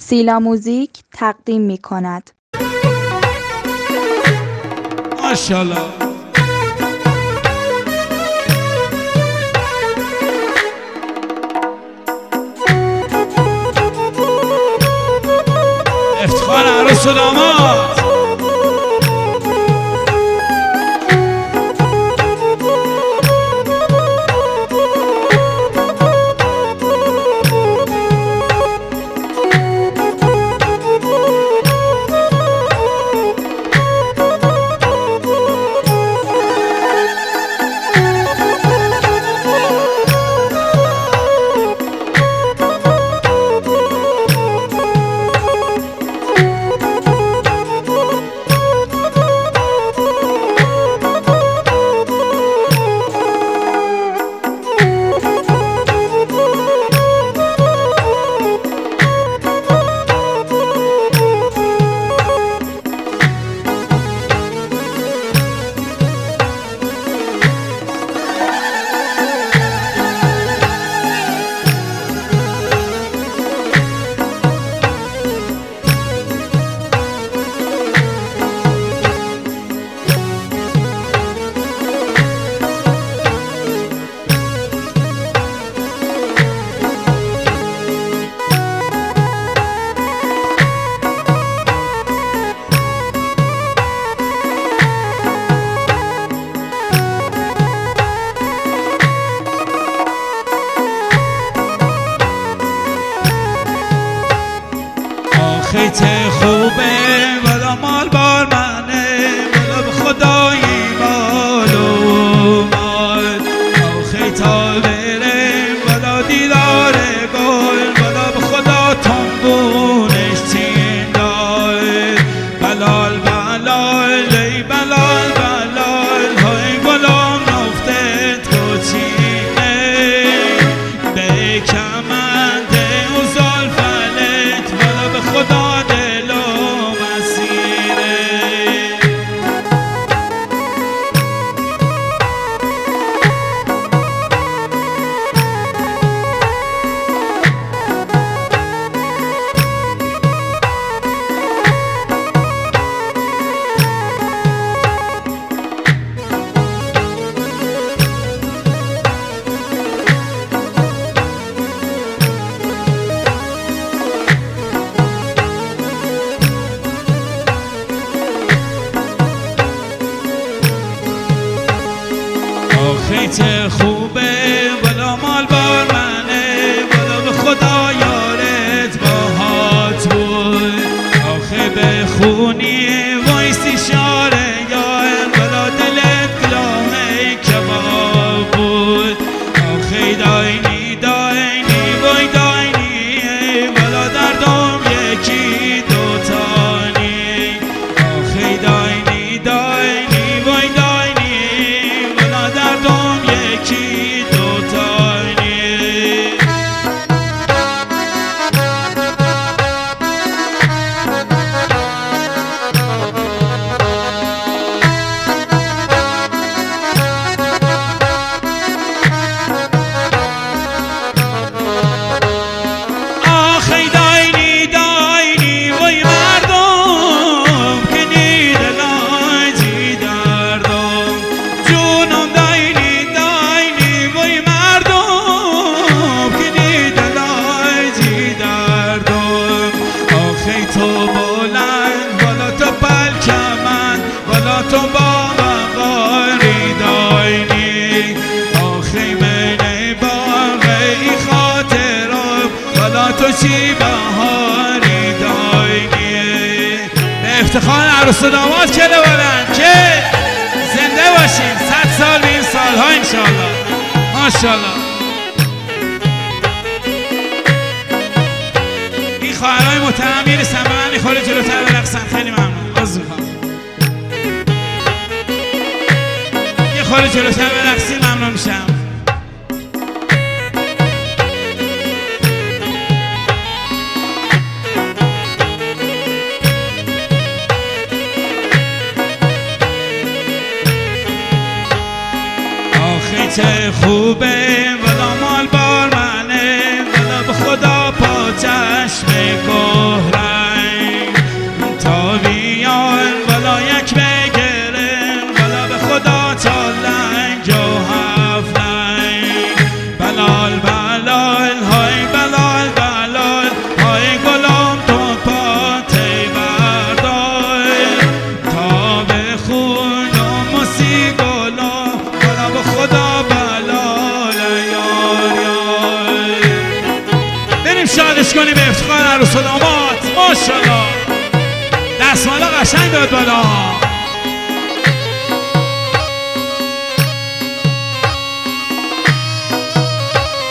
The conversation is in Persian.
سیلا موزیک تقدیم می کند. ماشاءالله. افتخار عروس و داماد. خیت خوبه ولا مال بار منه ولا به خدایی مال و مال خیت ها برم ولا دیدار گل ولا به خدا تنبونش چین دار بلال بلال ای بلال بلال های گلام نفتت گوچینه به کمنده و زلفلت ولا به خدا خیت خوبه ولا مال بار منه ولا به خدا یارت باهات بود آخه بخونی وایسی شاره یار ولا دلت گلامه کباب بود آخه داینی داینی وای داینی ولا دردم یکی دوتانی آخه داینی داینی وای داینی ولا دردم یکی دوتانی آخی داینی داینی وای مردم که نیدل آجی دردم جونم داینی داینی وای مردم که نیدل آجی دردم آخی تو بلند ولا تو پلک من ولا تو با مقاری داینی آخی من باقی خاطرم ولا تو چی بهاری داینی به افتخار عروس و داماد کله بلند که زنده باشیم 100 سال به این سالها انشالله ماشاءالله. این خواهرهای محترم میرسن به من میخوره جلوتر برقصن خیلی ممنون عرض میخوام یه خورده جلوتر برقصین ممنون میشم. خیت خوبه ولا مال بار منه ولا به خدا پا چشم کنیم به افتخار عروس و داماد. ماشاءالله دستمالا قشنگ داد بالا.